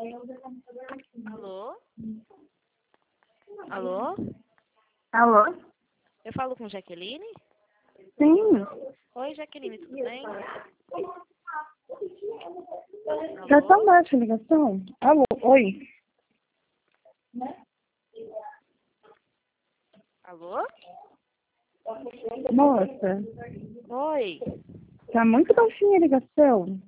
Alô? Alô? Alô? Eu falo com Jaqueline? Sim. Oi, Jaqueline, tudo bem? Já tá baixa a ligação? Alô? Oi? Alô? Moça, Oi. tá muito baixinha a ligação.